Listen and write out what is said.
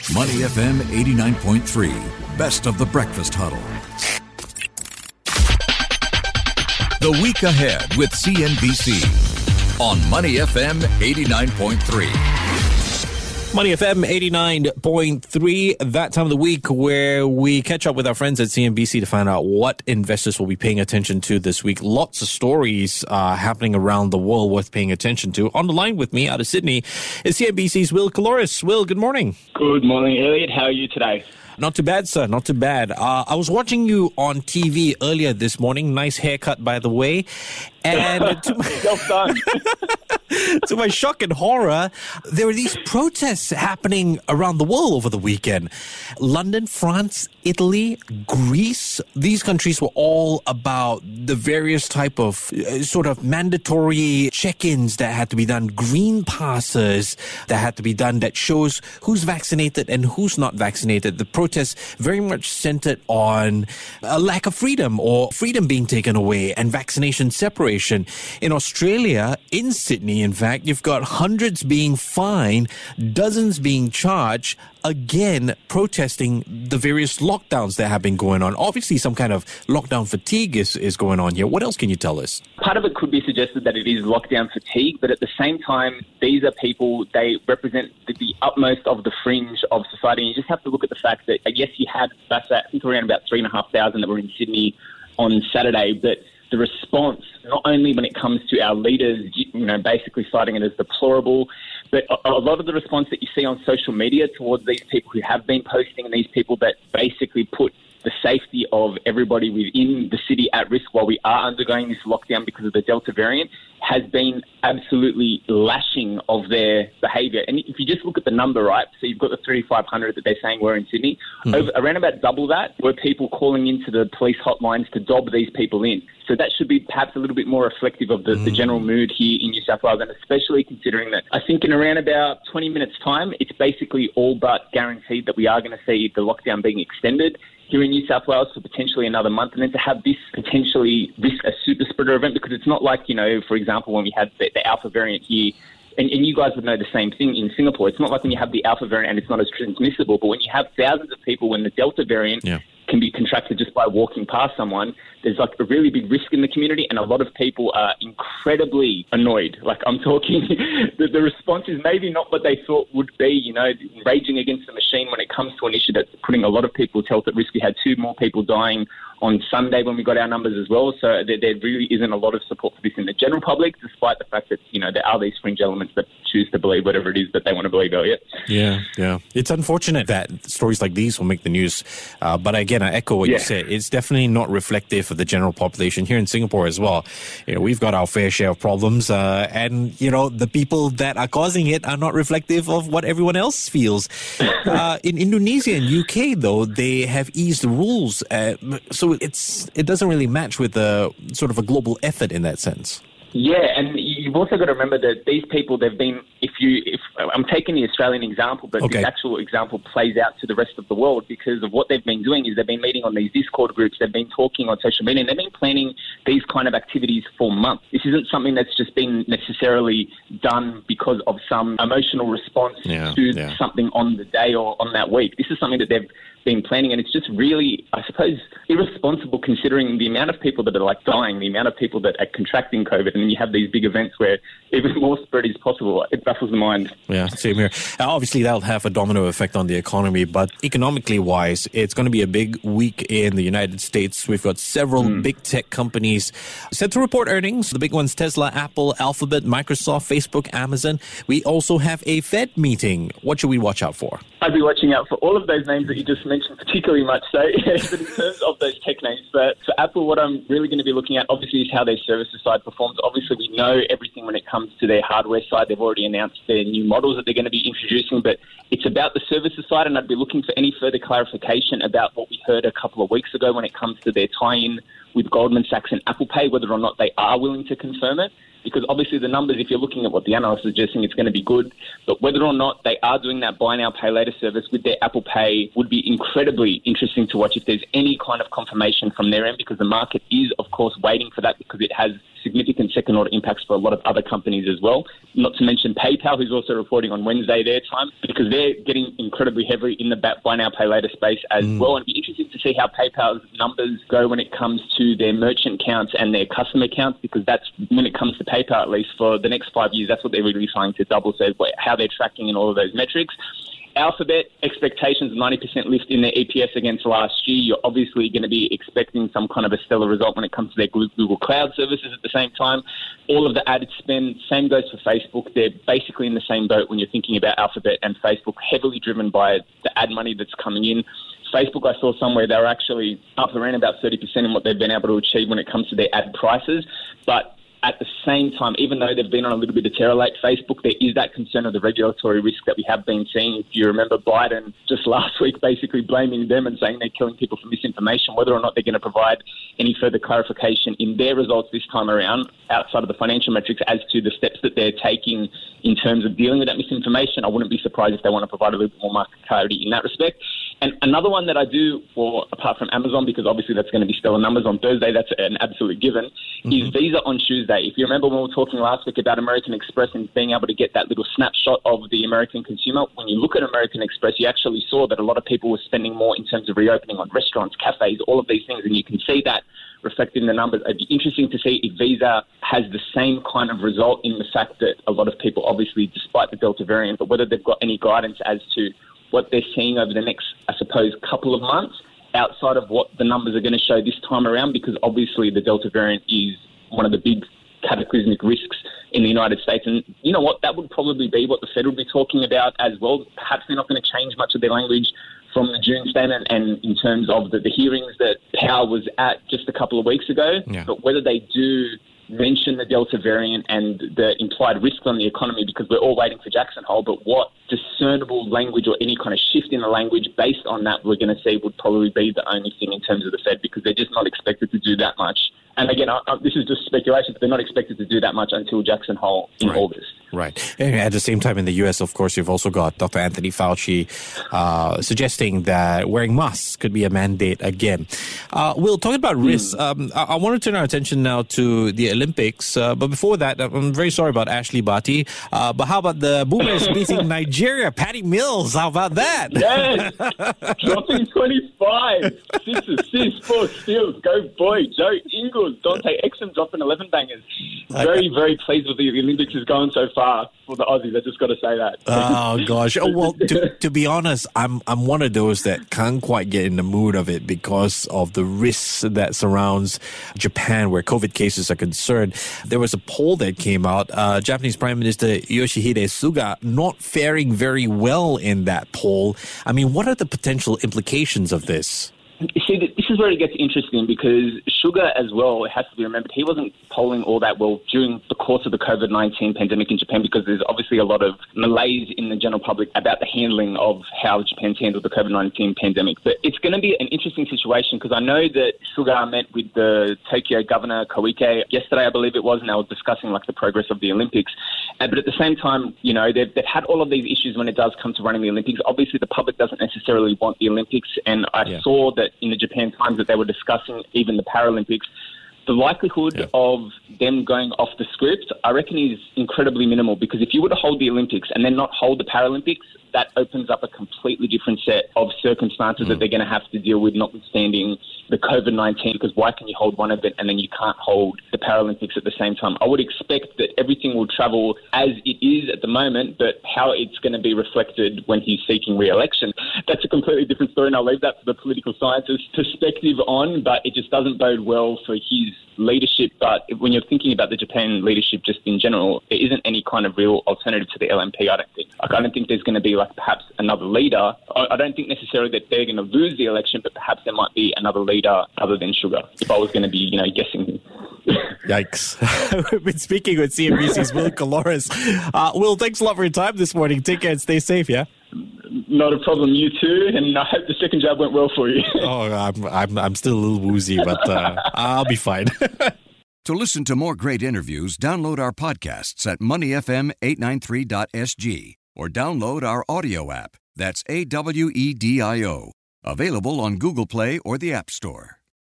Money FM 89.3, best of the breakfast huddle. The week ahead with CNBC on Money FM 89.3. Money FM 89.3, that time of the week where we catch up with our friends at CNBC to find out what investors will be paying attention to this week. Lots of stories happening around the world worth paying attention to. On the line with me out of Sydney is CNBC's Will Caloris. Will, good morning. Good morning, Elliot. How are you today? Not too bad, sir. Not too bad. I was watching you on TV earlier this morning. Nice haircut, by the way. And to my shock and horror, there were these protests happening around the world over the weekend. London, France, Italy, Greece. These countries were all about the various type of sort of mandatory check-ins that had to be done, green passes that had to be done that shows who's vaccinated and who's not vaccinated. The protests very much centered on a lack of freedom or freedom being taken away and vaccination separation. In Australia, in Sydney, in fact, you've got hundreds being fined, dozens being charged, again, protesting the various lockdowns that have been going on. Obviously, some kind of lockdown fatigue is going on here. What else can you tell us? Part of it could be suggested that it is lockdown fatigue, but at the same time, these are people, they represent the utmost of the fringe of society. And you just have to look at the fact that, yes, you had, I think, around about 3,500 that were in Sydney on Saturday, but the response, not only when it comes to our leaders, basically citing it as deplorable, but a lot of the response that you see on social media towards these people who have been posting and these people that basically put the safety of everybody within the city at risk while we are undergoing this lockdown because of the Delta variant has been absolutely lashing of their behaviour. And if you just look at the number, right, so you've got the 3,500 that they're saying were in Sydney, around about double that were people calling into the police hotlines to dob these people in. So that should be perhaps a little bit more reflective of the general mood here in New South Wales, and especially considering that I think in around about 20 minutes' time, it's basically all but guaranteed that we are going to see the lockdown being extended here in New South Wales for potentially another month, and then to have this potentially risk a super spreader event, because it's not like, for example, when we had the Alpha variant here, and you guys would know the same thing in Singapore. It's not like when you have the Alpha variant and it's not as transmissible, but when you have thousands of people, when the Delta variant can be contracted just by walking past someone, there's like a really big risk in the community, and a lot of people are incredibly annoyed. Like, I'm talking, the response is maybe not what they thought would be, raging against the machine when it comes to an issue that's putting a lot of people's health at risk. We had 2 more people dying on Sunday when we got our numbers as well, so there really isn't a lot of support for this in the general public, despite the fact that, there are these fringe elements that choose to believe whatever it is that they want to believe, Elliot. Yeah. It's unfortunate that stories like these will make the news, but again, I echo what you said. It's definitely not reflective of the general population here in Singapore as well. We've got our fair share of problems, and the people that are causing it are not reflective of what everyone else feels. In Indonesia and UK, though, they have eased the rules, so it doesn't really match with the sort of a global effort in that sense. Yeah, and you've also got to remember that these people, they've been, if I'm taking the Australian example, but this actual example plays out to the rest of the world, because of what they've been doing is they've been meeting on these Discord groups, they've been talking on social media, and they've been planning these kind of activities for months. This isn't something that's just been necessarily done because of some emotional response to something on the day or on that week. This is something that they've been planning, and it's just really, I suppose, irresponsible considering the amount of people that are dying, the amount of people that are contracting COVID, and then you have these big events where even more spread is possible. It baffles the mind. Yeah, same here. Obviously, that'll have a domino effect on the economy, but economically wise, it's going to be a big week in the United States. We've got several big tech companies set to report earnings. The big ones, Tesla, Apple, Alphabet, Microsoft, Facebook, Amazon. We also have a Fed meeting. What should we watch out for? I'd be watching out for all of those names that you just mentioned, particularly much so. But in terms of those tech names, for Apple, what I'm really going to be looking at, obviously, is how their services side performs. Obviously, we know everything when it comes to their hardware side. They've already announced their new models that they're going to be introducing, but it's about the services side, and I'd be looking for any further clarification about what we heard a couple of weeks ago when it comes to their tie-in with Goldman Sachs and Apple Pay, whether or not they are willing to confirm it. because obviously the numbers, if you're looking at what the analysts are suggesting, it's going to be good. But whether or not they are doing that buy now, pay later service with their Apple Pay would be incredibly interesting to watch if there's any kind of confirmation from their end, because the market is, of course, waiting for that because it has significant second-order impacts for a lot of other companies as well. Not to mention PayPal, who's also reporting on Wednesday their time, because they're getting incredibly heavy in the buy now, pay later space as well. And it'd be interesting to see how PayPal's numbers go when it comes to their merchant counts and their customer counts, because that's, when it comes to PayPal, at least for the next 5 years, that's what they're really trying to double. So how they're tracking in all of those metrics. Alphabet, expectations 90% lift in their EPS against last year. You're obviously going to be expecting some kind of a stellar result when it comes to their Google Cloud services at the same time. All of the added spend, same goes for Facebook. They're basically in the same boat when you're thinking about Alphabet and Facebook, heavily driven by the ad money that's coming in. Facebook, I saw somewhere they were actually up around about 30% in what they've been able to achieve when it comes to their ad prices. But at the same time, even though they've been on a little bit of terror late, Facebook, there is that concern of the regulatory risk that we have been seeing. If you remember Biden just last week basically blaming them and saying they're killing people for misinformation, whether or not they're going to provide any further clarification in their results this time around, outside of the financial metrics, as to the steps that they're taking in terms of dealing with that misinformation. I wouldn't be surprised if they want to provide a little bit more market clarity in that respect. And another one that I do, apart from Amazon, because obviously that's going to be stellar numbers on Thursday, that's an absolute given, is Visa on Tuesday. If you remember when we were talking last week about American Express and being able to get that little snapshot of the American consumer, when you look at American Express, you actually saw that a lot of people were spending more in terms of reopening on restaurants, cafes, all of these things, and you can see that reflected in the numbers. It'd be interesting to see if Visa has the same kind of result in the fact that a lot of people, obviously, despite the Delta variant, but whether they've got any guidance as to what they're seeing over the next, I suppose, couple of months outside of what the numbers are going to show this time around, because obviously the Delta variant is one of the big cataclysmic risks in the United States. And you know what? That would probably be what the Fed would be talking about as well. Perhaps they're not going to change much of their language from the June statement and in terms of the hearings that Powell was at just a couple of weeks ago. Yeah. But whether they do mention the Delta variant and the implied risk on the economy, because we're all waiting for Jackson Hole, but what discernible language or any kind of shift in the language based on that we're going to see would probably be the only thing in terms of the Fed, because they're just not expected to do that much. And again, this is just speculation, but they're not expected to do that much until Jackson Hole in August. Right. And at the same time in the U.S., of course, you've also got Dr. Anthony Fauci suggesting that wearing masks could be a mandate again. We'll talk about risks. I want to turn our attention now to the Olympics. But before that, I'm very sorry about Ashley Barty. But how about the Boomers beating Nigeria? Patty Mills, how about that? Yes! Dropping 25. 6 assists, 4 steals. Go boy. Joe Ingles, Dante Exum dropping 11 bangers. Very, very pleased with the Olympics is going so far for the Aussies. I just got to say that. Oh, gosh. Oh, well, to be honest, I'm one of those that can't quite get in the mood of it because of the risks that surrounds Japan where COVID cases are concerned. There was a poll that came out. Japanese Prime Minister Yoshihide Suga not faring very well in that poll. I mean, what are the potential implications of this? See, this is where it gets interesting because Suga as well, it has to be remembered, he wasn't polling all that well during the course of the COVID-19 pandemic in Japan because there's obviously a lot of malaise in the general public about the handling of how Japan's handled the COVID-19 pandemic. But it's going to be an interesting situation because I know that Suga met with the Tokyo governor, Koike, yesterday, I believe it was, and they were discussing like the progress of the Olympics. But at the same time, you know, they've had all of these issues when it does come to running the Olympics. Obviously, the public doesn't necessarily want the Olympics, and I saw that in the Japan Times that they were discussing even the Paralympics. The likelihood of them going off the script, I reckon, is incredibly minimal because if you were to hold the Olympics and then not hold the Paralympics, that opens up a completely different set of circumstances that they're going to have to deal with, notwithstanding the COVID-19, because why can you hold one event and then you can't hold the Paralympics at the same time? I would expect that everything will travel as it is at the moment, but how it's going to be reflected when he's seeking re-election, that's a completely different story, and I'll leave that for the political scientists' perspective on, but it just doesn't bode well for his leadership. But when you're thinking about the Japan leadership just in general, there isn't any kind of real alternative to the LMP, I don't think. I don't think there's going to be like perhaps another leader. I don't think necessarily that they're going to lose the election, but perhaps there might be another leader other than Suga, if I was going to be, guessing. Yikes. We've been speaking with CNBC's Will Colores. Will, thanks a lot for your time this morning. Take care and stay safe, yeah? Not a problem. You too, and I hope the second jab went well for you. I'm still a little woozy, but I'll be fine. To listen to more great interviews, download our podcasts at moneyfm893.sg or download our audio app. That's AWEDIO. Available on Google Play or the App Store.